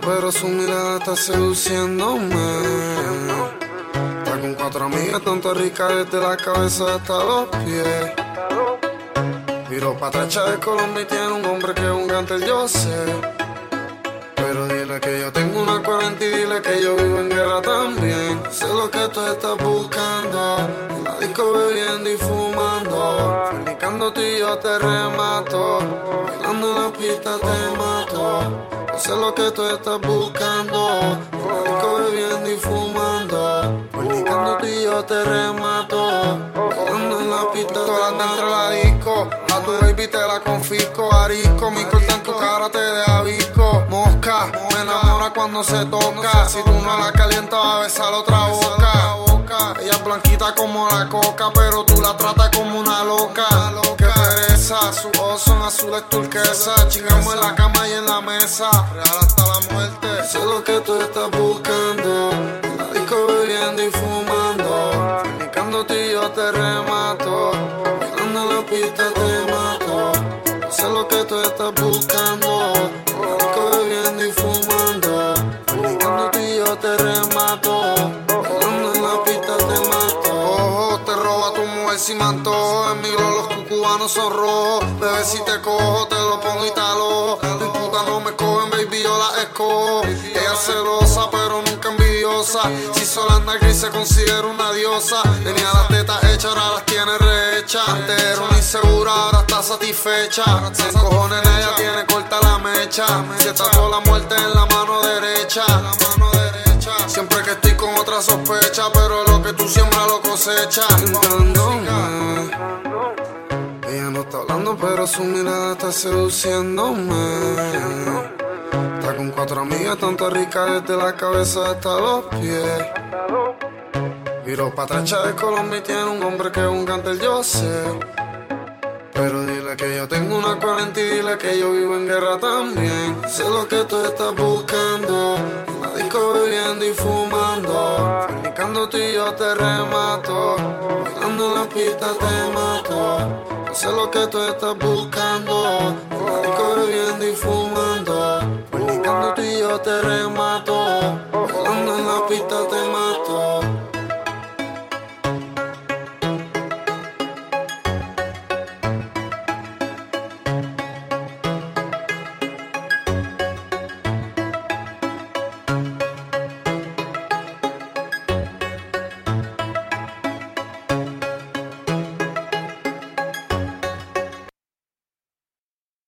pero su mirada está seduciéndome. Está con 4 amigas, tanto rica desde la cabeza hasta los pies. Viró pa' atrás de Colombia y tiene un hombre que es un gántel, yo sé. Pero dile que yo tengo una 40 y dile que yo vivo en guerra también. Sé lo que tú estás buscando, en la disco bebiendo y fumando. Fornicándote y yo te remato, bailando en la pista te mato. Yo sé lo que tú estás buscando, en la disco bebiendo y fumando. Fornicándote y yo te remato, bailando en la pista te mato. Dentro de la disco, a tu baby te la confisco. Arisco, mi corta en tu cara te deja visco. Mosca, me enamora cuando se toca. Si tú no la calientas va a besar otra boca. Ella es blanquita como la coca, pero tú la tratas como una loca. Qué pereza, sus ojos son azules turquesa. Chingamos en la cama y en la mesa, real hasta la muerte. Sé lo que tú estás buscando, en la disco bebiendo y fumando. Fornicándote y yo te remato, bailando en la pista te mato. Sé lo que tú estás buscando, en la disco bebiendo y fumando. Fornicándote y yo te remato, bailando en la pista te mato. Ojo, te roba tu mujer si me antojo. En mi glow los cubanos son rojos. Bebé, si te cojo, te lo pongo y te alojo. Mis putas no me cogen, baby, yo la escojo. Ella es celosa, pero nunca envidiosa. Si sola anda gris, se considera una diosa. Tenía las tetas hechas, ahora las tiene rehechas. Antes era una insegura, ahora está satisfecha. Se encojones en ella, tiene corta la mecha. Si está toda la muerte en la mano derecha. Siempre que estoy con otra sospecha, pero lo que tú siembras lo cosechas. Tentándome, ella no está hablando, pero su mirada está seduciéndome. Está con 4 amigas, tanto rica desde la cabeza hasta los pies. Viró pa' atrás de Colombia y tiene un hombre que es un gántel, yo sé. Pero dile que yo tengo una 40 y dile que yo vivo en guerra también. Sé lo que tú estás buscando, en la disco bebiendo y fumando. Fornicándote y yo te remato, bailando en la pista te mato. Yo sé lo que tú estás buscando, en la disco bebiendo y fumando. Fornicándote y yo te remato.